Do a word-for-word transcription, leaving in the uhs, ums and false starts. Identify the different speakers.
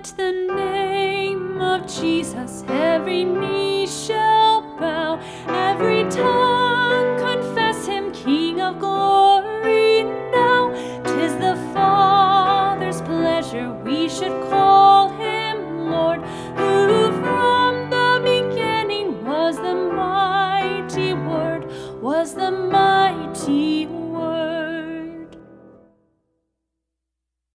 Speaker 1: At the name of Jesus, every knee shall bow, every tongue